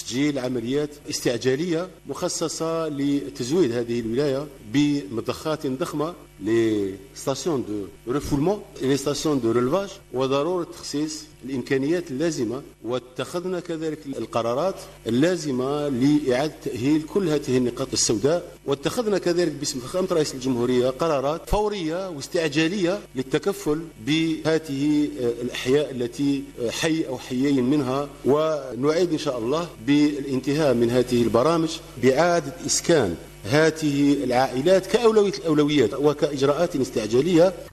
تسجيل عمليات استعجالية مخصصة لتزويد هذه الولاية بمضخات ضخمة لستاسيون دو ريفولمون لي ستاسيون دو ريلفاج، وضرورة تخصيص الإمكانيات اللازمة، واتخذنا كذلك القرارات اللازمة لإعادة تأهيل كل هذه النقاط السوداء، واتخذنا كذلك باسم فخامة رئيس الجمهورية قرارات فورية واستعجالية للتكفل بهذه الأحياء التي حي أو حيين منها، ونعيد إن شاء الله بالانتهاء من هذه البرامج بإعادة إسكان هذه العائلات كأولوية الأولويات وكإجراءات استعجالية.